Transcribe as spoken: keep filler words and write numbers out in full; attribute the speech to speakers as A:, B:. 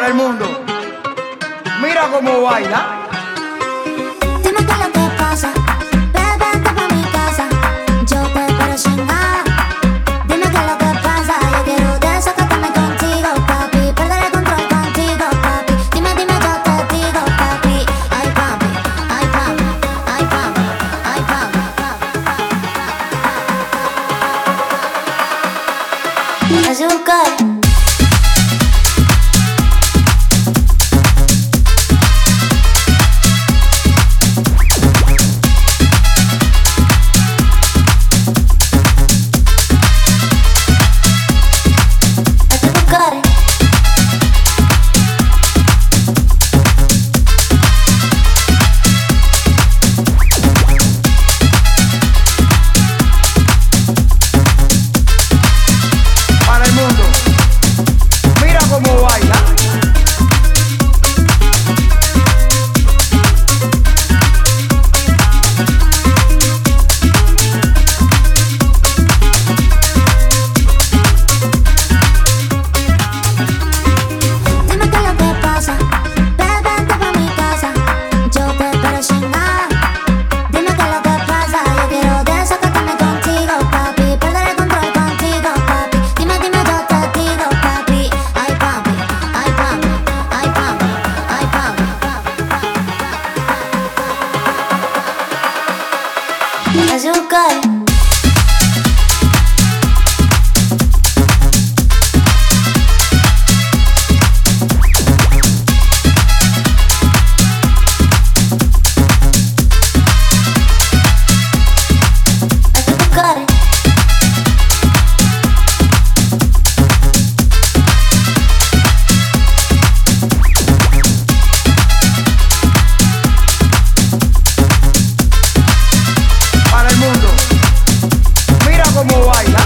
A: el mundo. Mira cómo baila.
B: Dime qué es lo que pasa, bebé, vente pa' mi casa. Yo te espero sin nada. Dime qué es lo que pasa. Yo quiero desacatarme contigo, papi. Perder el control contigo, papi. Dime, dime, yo te digo, papi. Ay, papi, ay, papi, ay, papi, ay, papi. Azúcar. Azúcar.
A: Mira cómo baila.